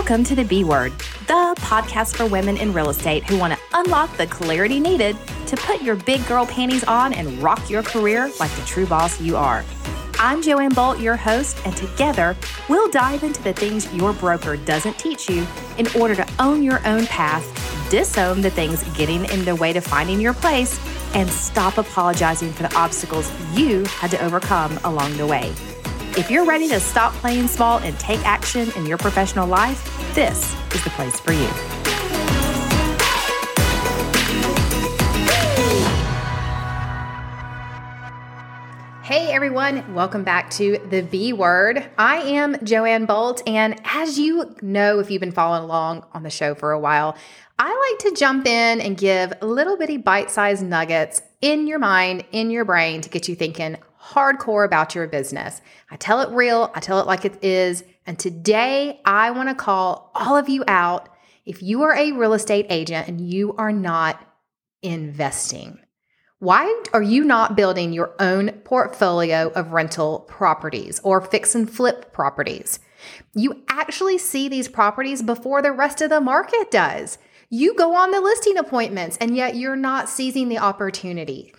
Welcome to the B Word, the podcast for women in real estate who want to unlock the clarity needed to put your big girl panties on and rock your career like the true boss you are. I'm Joanne Bolt, your host, and together we'll dive into the things your broker doesn't teach you in order to own your own path, disown the things getting in the way to finding your place, and stop apologizing for the obstacles you had to overcome along the way. If you're ready to stop playing small and take action in your professional life, this is the place for you. Hey everyone, welcome back to the B Word. I am Joanne Bolt, and as you know, if you've been following along on the show for a while, I like to jump in and give little bitty bite-sized nuggets in your mind, in your brain to get you thinking hardcore about your business. I tell it real, I tell it like it is, and today I want to call all of you out if you are a real estate agent and you are not investing. Why are you not building your own portfolio of rental properties or fix and flip properties? You actually see these properties before the rest of the market does. You go on the listing appointments and yet you're not seizing the opportunity.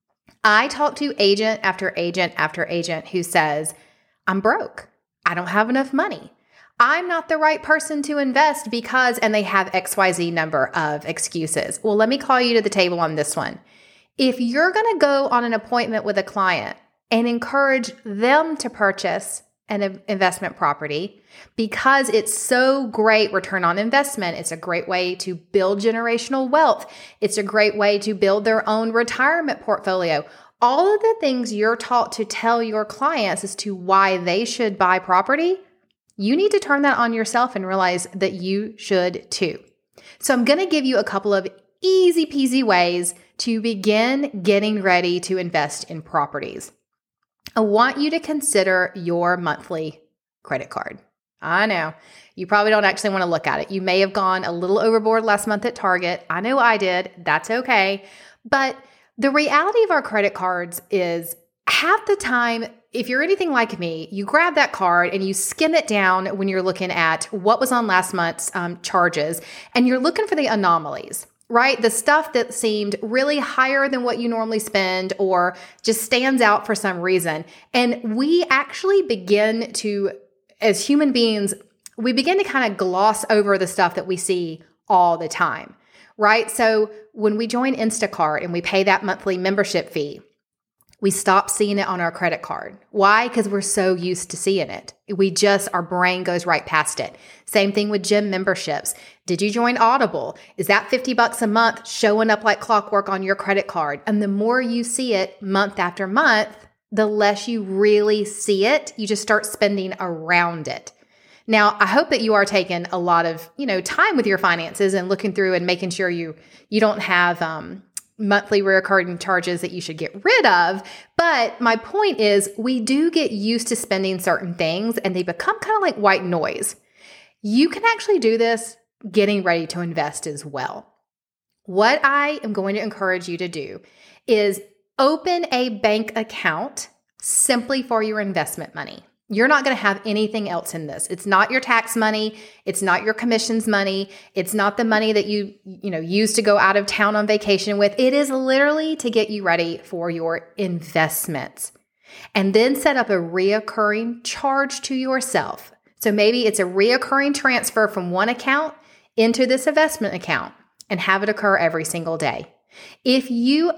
I talk to agent after agent after agent who says, I'm broke. I don't have enough money. I'm not the right person to invest because, and they have XYZ number of excuses. Well, let me call you to the table on this one. If you're going to go on an appointment with a client and encourage them to purchase an investment property because it's so great return on investment, it's a great way to build generational wealth, it's a great way to build their own retirement portfolio. All of the things you're taught to tell your clients as to why they should buy property, you need to turn that on yourself and realize that you should too. So I'm going to give you a couple of easy peasy ways to begin getting ready to invest in properties. I want you to consider your monthly credit card. I know you probably don't actually want to look at it. You may have gone a little overboard last month at Target. I know I did. That's okay. But the reality of our credit cards is half the time, if you're anything like me, you grab that card and you skim it down when you're looking at what was on last month's charges, and you're looking for the anomalies. Right? The stuff that seemed really higher than what you normally spend or just stands out for some reason. And we actually begin to, as human beings, we begin to kind of gloss over the stuff that we see all the time, right? So when we join Instacart and we pay that monthly membership fee, we stop seeing it on our credit card. Why? Because we're so used to seeing it. Our brain goes right past it. Same thing with gym memberships. Did you join Audible? Is that $50 a month showing up like clockwork on your credit card? And the more you see it month after month, the less you really see it. You just start spending around it. Now, I hope that you are taking a lot of, time with your finances and looking through and making sure you don't have monthly recurring charges that you should get rid of. But my point is we do get used to spending certain things and they become kind of like white noise. You can actually do this getting ready to invest as well. What I am going to encourage you to do is open a bank account simply for your investment money. You're not going to have anything else in this. It's not your tax money. It's not your commissions money. It's not the money that you use to go out of town on vacation with. It is literally to get you ready for your investments. And then set up a reoccurring charge to yourself. So maybe it's a reoccurring transfer from one account into this investment account and have it occur every single day. If you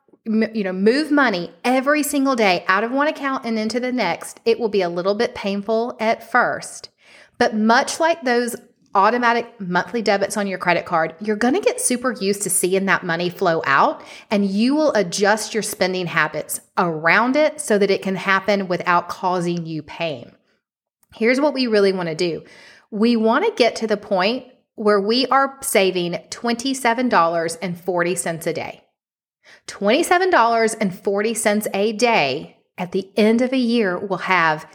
move money every single day out of one account and into the next, it will be a little bit painful at first. But much like those automatic monthly debits on your credit card, you're going to get super used to seeing that money flow out, and you will adjust your spending habits around it so that it can happen without causing you pain. Here's what we really want to do. We want to get to the point where we are saving $27.40 a day. $27.40 a day at the end of a year will have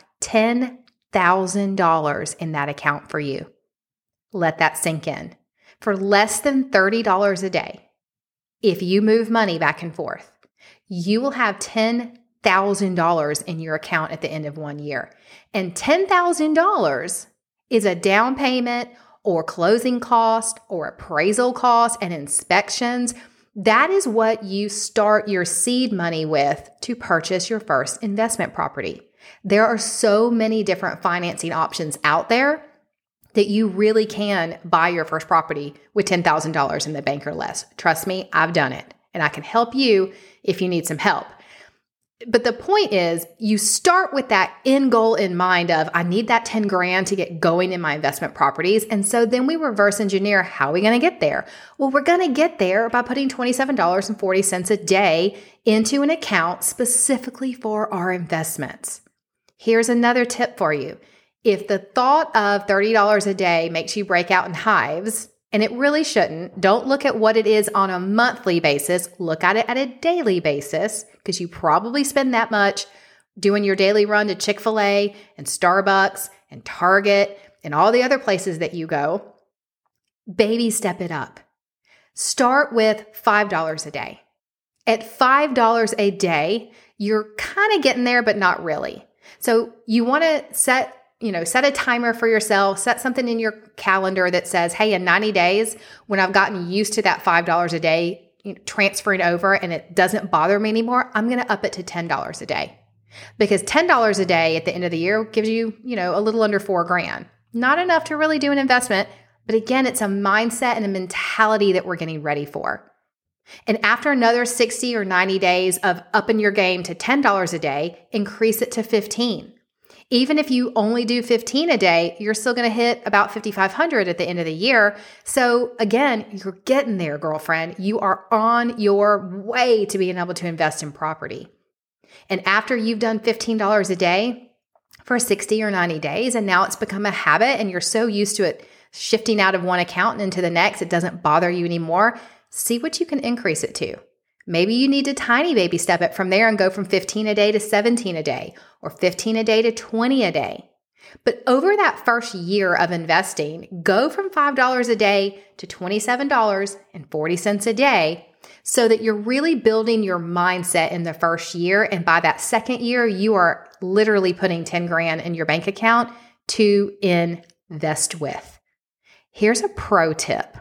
$10,000 in that account for you. Let that sink in. For less than $30 a day, if you move money back and forth, you will have $10,000 in your account at the end of 1 year. And $10,000 is a down payment or closing cost or appraisal cost and inspections, that is what you start your seed money with to purchase your first investment property. There are so many different financing options out there that you really can buy your first property with $10,000 in the bank or less. Trust me, I've done it, and I can help you if you need some help. But the point is, you start with that end goal in mind of, I need that 10 grand to get going in my investment properties. And so then we reverse engineer, how are we going to get there? Well, we're going to get there by putting $27.40 a day into an account specifically for our investments. Here's another tip for you. If the thought of $30 a day makes you break out in hives, and it really shouldn't, don't look at what it is on a monthly basis. Look at it at a daily basis, because you probably spend that much doing your daily run to Chick-fil-A and Starbucks and Target and all the other places that you go. Baby step it up. Start with $5 a day. At $5 a day, you're kind of getting there, but not really. So you want to set a timer for yourself, set something in your calendar that says, hey, in 90 days, when I've gotten used to that $5 a day transferring over and it doesn't bother me anymore, I'm going to up it to $10 a day. Because $10 a day at the end of the year gives you, a little under $4,000. Not enough to really do an investment, but again, it's a mindset and a mentality that we're getting ready for. And after another 60 or 90 days of upping your game to $10 a day, increase it to 15. Even if you only do 15 a day, you're still going to hit about 5,500 at the end of the year. So again, you're getting there, girlfriend. You are on your way to being able to invest in property. And after you've done $15 a day for 60 or 90 days, and now it's become a habit and you're so used to it shifting out of one account and into the next, it doesn't bother you anymore. See what you can increase it to. Maybe you need to tiny baby step it from there and go from 15 a day to 17 a day, or 15 a day to 20 a day. But over that first year of investing, go from $5 a day to $27.40 a day so that you're really building your mindset in the first year. And by that second year, you are literally putting 10 grand in your bank account to invest with. Here's a pro tip.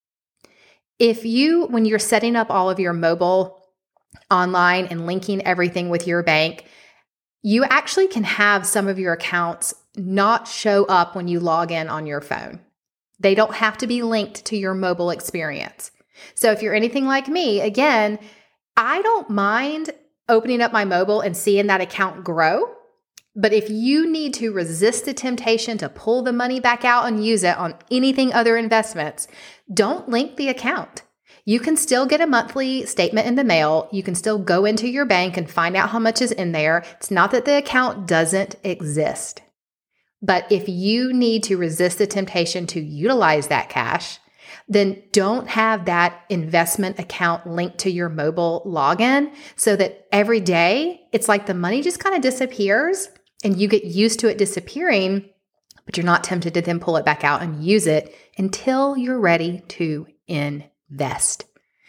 When you're setting up all of your mobile online and linking everything with your bank, you actually can have some of your accounts not show up when you log in on your phone. They don't have to be linked to your mobile experience. So if you're anything like me, again, I don't mind opening up my mobile and seeing that account grow. But if you need to resist the temptation to pull the money back out and use it on anything other investments, don't link the account. You can still get a monthly statement in the mail. You can still go into your bank and find out how much is in there. It's not that the account doesn't exist. But if you need to resist the temptation to utilize that cash, then don't have that investment account linked to your mobile login so that every day it's like the money just kind of disappears and you get used to it disappearing, but you're not tempted to then pull it back out and use it until you're ready to invest.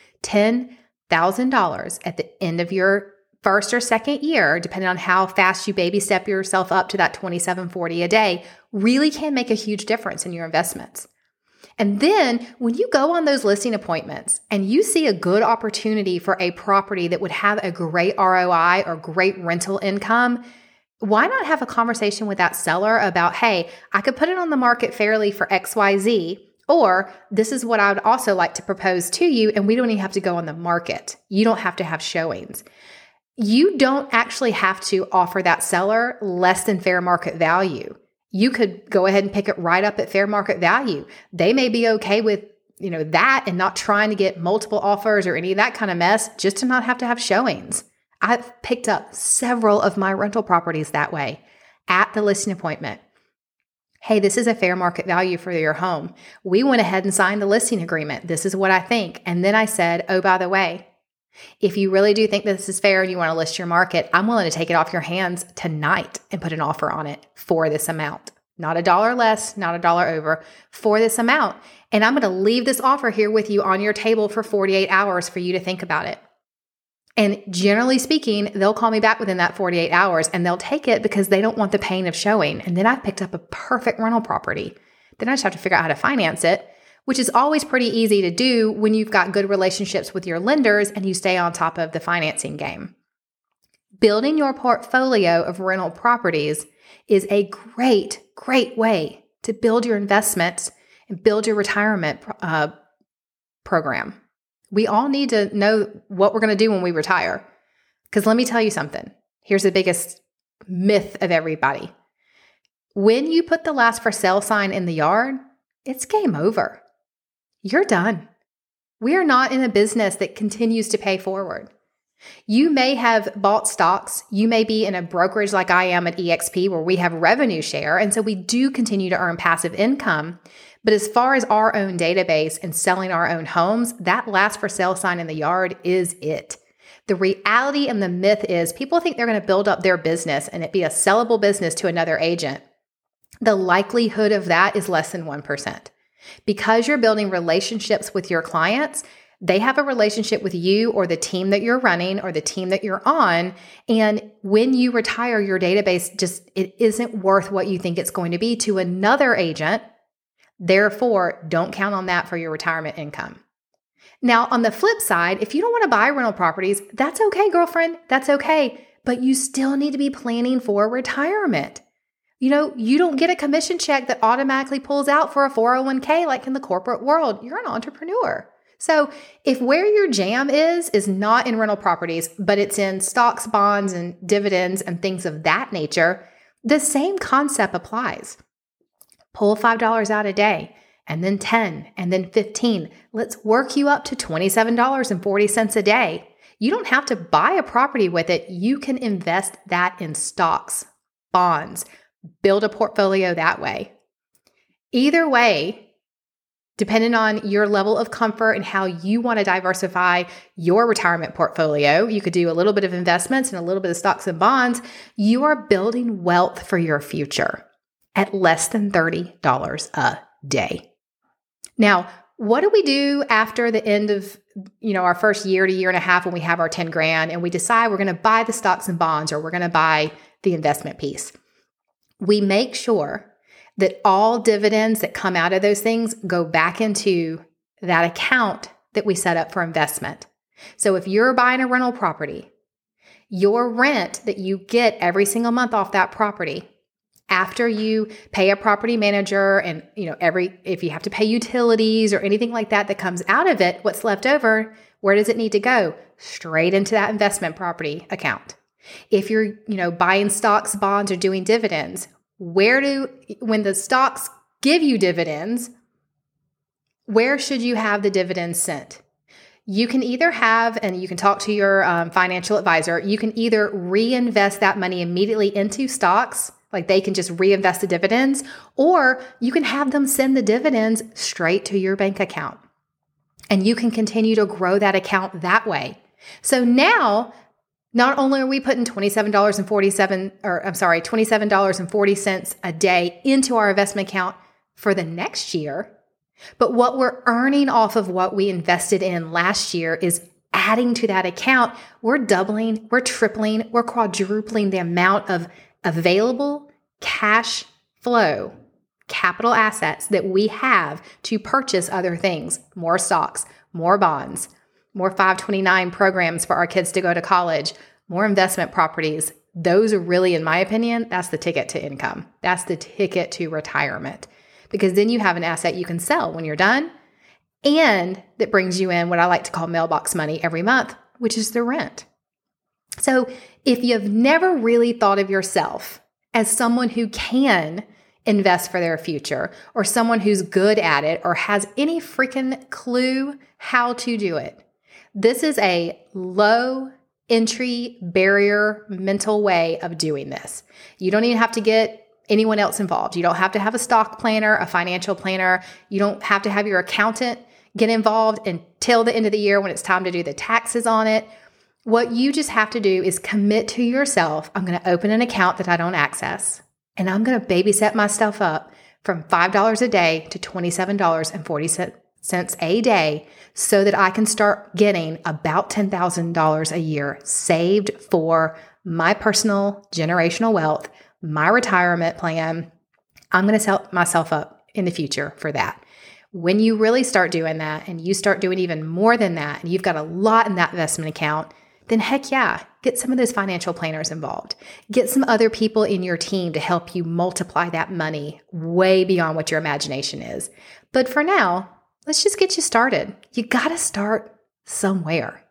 $10,000 at the end of your first or second year, depending on how fast you baby step yourself up to that $27.40 a day, really can make a huge difference in your investments. And then when you go on those listing appointments and you see a good opportunity for a property that would have a great ROI or great rental income, why not have a conversation with that seller about, hey, I could put it on the market fairly for XYZ, or this is what I would also like to propose to you, and we don't even have to go on the market. You don't have to have showings. You don't actually have to offer that seller less than fair market value. You could go ahead and pick it right up at fair market value. They may be okay with, that and not trying to get multiple offers or any of that kind of mess just to not have to have showings. I've picked up several of my rental properties that way at the listing appointment. Hey, this is a fair market value for your home. We went ahead and signed the listing agreement. This is what I think. And then I said, oh, by the way, if you really do think this is fair and you want to list your market, I'm willing to take it off your hands tonight and put an offer on it for this amount. Not $1 less, not $1 over, for this amount. And I'm going to leave this offer here with you on your table for 48 hours for you to think about it. And generally speaking, they'll call me back within that 48 hours and they'll take it because they don't want the pain of showing. And then I've picked up a perfect rental property Then I just have to figure out how to finance it, which is always pretty easy to do when you've got good relationships with your lenders and you stay on top of the financing game. Building your portfolio of rental properties is a great, great way to build your investments and build your retirement program. We all need to know what we're going to do when we retire. Because let me tell you something. Here's the biggest myth of everybody. When you put the last for sale sign in the yard, it's game over. You're done. We are not in a business that continues to pay forward. You may have bought stocks. You may be in a brokerage like I am at eXp where we have revenue share. And so we do continue to earn passive income. But as far as our own database and selling our own homes, that last for sale sign in the yard is it. The reality and the myth is people think they're going to build up their business and it be a sellable business to another agent. The likelihood of that is less than 1%. Because you're building relationships with your clients, they have a relationship with you or the team that you're running or the team that you're on. And when you retire, your database it isn't worth what you think it's going to be to another agent. Therefore, don't count on that for your retirement income. Now, on the flip side, if you don't want to buy rental properties, that's okay, girlfriend. That's okay. But you still need to be planning for retirement. You don't get a commission check that automatically pulls out for a 401k like in the corporate world. You're an entrepreneur. So if where your jam is not in rental properties, but it's in stocks, bonds, and dividends and things of that nature, the same concept applies. Pull $5 out a day, and then 10, and then 15. Let's work you up to $27.40 a day. You don't have to buy a property with it. You can invest that in stocks, bonds, build a portfolio that way. Either way, depending on your level of comfort and how you want to diversify your retirement portfolio, you could do a little bit of investments and a little bit of stocks and bonds. You are building wealth for your future at less than $30 a day. Now, what do we do after the end of our first year to year and a half when we have our 10 grand and we decide we're going to buy the stocks and bonds or we're going to buy the investment piece? We make sure that all dividends that come out of those things go back into that account that we set up for investment. So if you're buying a rental property, your rent that you get every single month off that property, after you pay a property manager and if you have to pay utilities or anything like that comes out of it, what's left over, where does it need to go? Straight into that investment property account. If you're, buying stocks, bonds, or doing dividends, when the stocks give you dividends, where should you have the dividends sent? You can either have, and you can talk to your financial advisor, you can either reinvest that money immediately into stocks, like they can just reinvest the dividends, or you can have them send the dividends straight to your bank account. And you can continue to grow that account that way. So now, not only are we putting $27.40 a day into our investment account for the next year, but what we're earning off of what we invested in last year is adding to that account. We're doubling, we're tripling, we're quadrupling the amount of available cash flow, capital assets that we have to purchase other things, more stocks, more bonds, more 529 programs for our kids to go to college, more investment properties. Those are really, in my opinion, that's the ticket to income. That's the ticket to retirement, because then you have an asset you can sell when you're done, and that brings you in what I like to call mailbox money every month, which is the rent. So if you've never really thought of yourself as someone who can invest for their future, or someone who's good at it, or has any freaking clue how to do it, this is a low entry barrier mental way of doing this. You don't even have to get anyone else involved. You don't have to have a stock planner, a financial planner. You don't have to have your accountant get involved until the end of the year when it's time to do the taxes on it. What you just have to do is commit to yourself. I'm going to open an account that I don't access, and I'm going to babysit myself up from $5 a day to $27.40 a day so that I can start getting about $10,000 a year saved for my personal generational wealth, my retirement plan. I'm going to set myself up in the future for that. When you really start doing that and you start doing even more than that, and you've got a lot in that investment account, then heck yeah, get some of those financial planners involved. Get some other people in your team to help you multiply that money way beyond what your imagination is. But for now, let's just get you started. You got to start somewhere.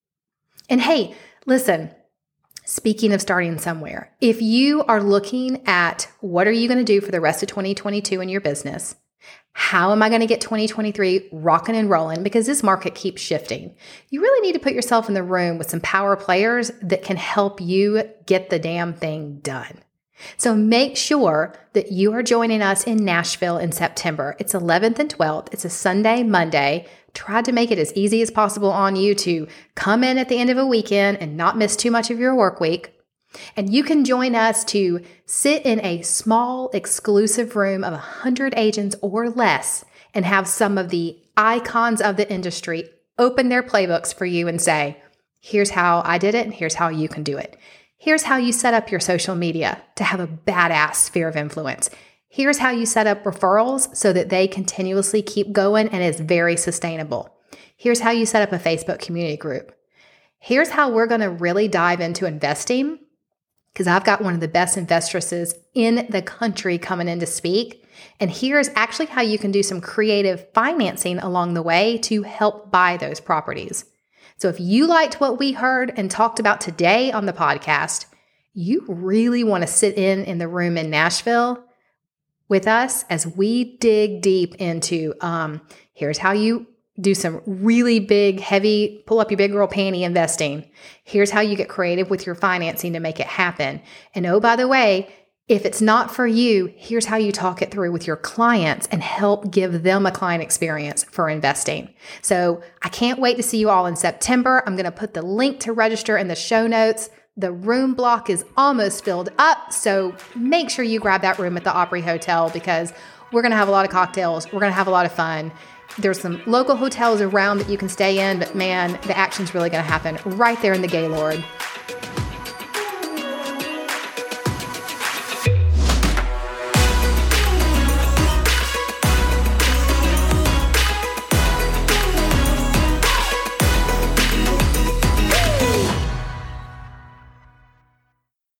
And hey, listen, speaking of starting somewhere, if you are looking at what are you going to do for the rest of 2022 in your business, how am I going to get 2023 rocking and rolling? Because this market keeps shifting. You really need to put yourself in the room with some power players that can help you get the damn thing done. So make sure that you are joining us in Nashville in September. It's 11th and 12th. It's a Sunday, Monday. Try to make it as easy as possible on you to come in at the end of a weekend and not miss too much of your work week. And you can join us to sit in a small, exclusive room of 100 agents or less and have some of the icons of the industry open their playbooks for you and say, here's how I did it and here's how you can do it. Here's how you set up your social media to have a badass sphere of influence. Here's how you set up referrals so that they continuously keep going and is very sustainable. Here's how you set up a Facebook community group. Here's how we're going to really dive into investing, because I've got one of the best investresses in the country coming in to speak. And here's actually how you can do some creative financing along the way to help buy those properties. So if you liked what we heard and talked about today on the podcast, you really want to sit in the room in Nashville with us as we dig deep into here's how you do some really big, heavy, pull up your big girl panty investing. Here's how you get creative with your financing to make it happen. And oh, by the way, if it's not for you, here's how you talk it through with your clients and help give them a client experience for investing. So I can't wait to see you all in September. I'm going to put the link to register in the show notes. The room block is almost filled up, so make sure you grab that room at the Opry Hotel because we're going to have a lot of cocktails. We're going to have a lot of fun. There's some local hotels around that you can stay in, but man, the action's really going to happen right there in the Gaylord.